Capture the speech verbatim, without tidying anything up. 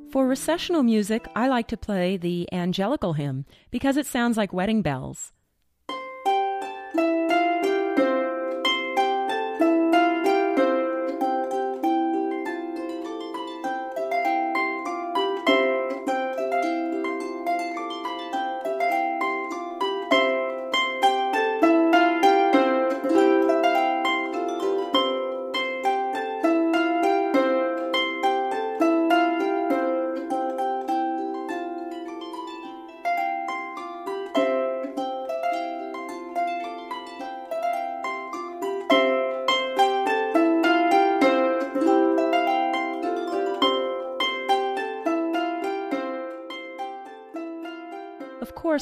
For recessional music, I like to play the Angelical Hymn because it sounds like wedding bells.